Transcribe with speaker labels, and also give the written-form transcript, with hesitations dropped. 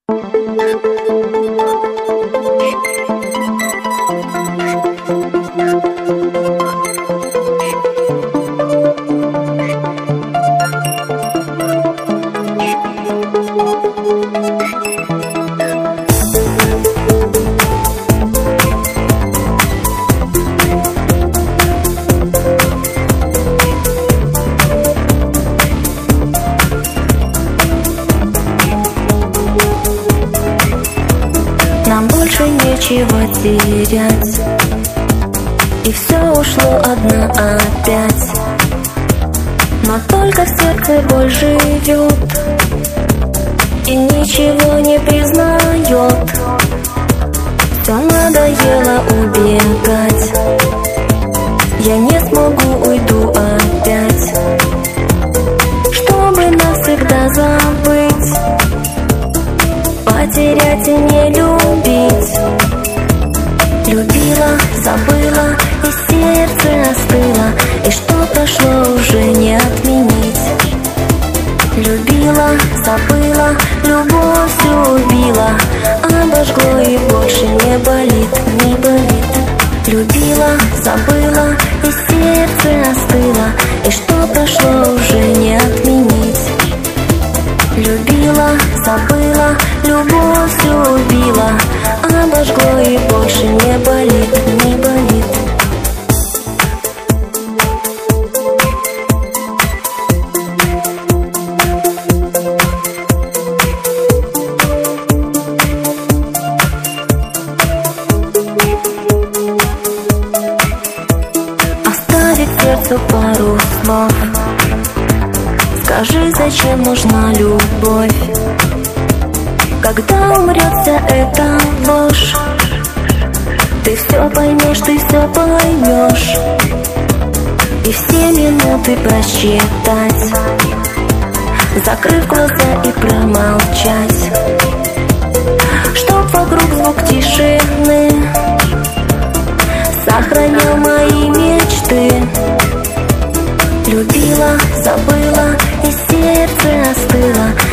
Speaker 1: Нам больше нечего терять, и все ушло одна опять. Но только в сердце боль живет и ничего не признает. Все надоело убегать, я не смогу, уйду опять, чтобы навсегда забыть, потерять и не любить. Любила, забыла, и сердце остыло, и что прошло, уже не отменить. Любила, забыла, любовь убила, обожгло и больше не болит, не болит. Любила, забыла, и сердце остыло, и что прошло, уже не отменить. Любила, забыла, любовь убила, обожгло и больше не болит, не болит. Оставить сердцу пару слов, скажи, зачем нужна любовь? Когда умрет вся эта ложь, ты все поймешь, ты все поймешь, и все минуты просчитать, закрыв глаза и промолчать, чтоб вокруг звук тишины сохранял мои мечты. Любила, забыла, и сердце остыло,